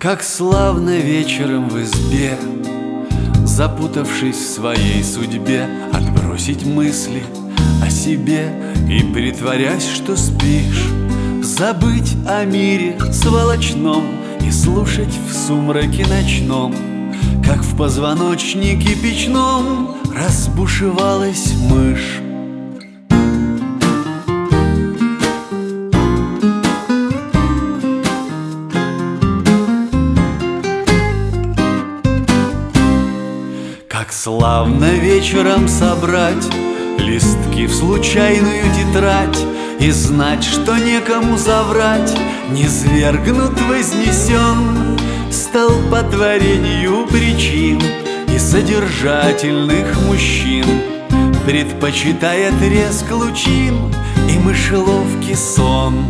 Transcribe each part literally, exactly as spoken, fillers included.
Как славно вечером в избе, запутавшись в своей судьбе, отбросить мысли о себе и, притворясь, что спишь, забыть о мире сволочном и слушать в сумраке ночном, как в позвоночнике печном разбушевалась мышь. Как славно вечером собрать листки в случайную тетрадь и знать, что некому заврать, низвергнут вознесен столпотворению причин и содержательных мужчин, предпочитая треск лучин и мышеловки сон.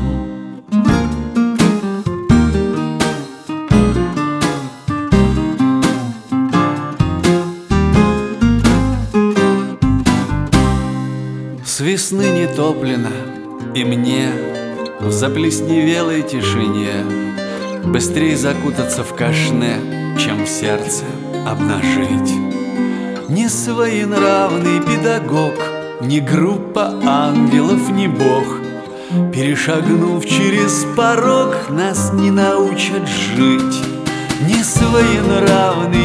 С весны не топлено, и мне в заплесневелой тишине быстрее закутаться в кашне, чем сердце обнажить. Ни своенравный педагог, ни группа ангелов, ни Бог, перешагнув через порог, нас не научат жить. Ни своенравный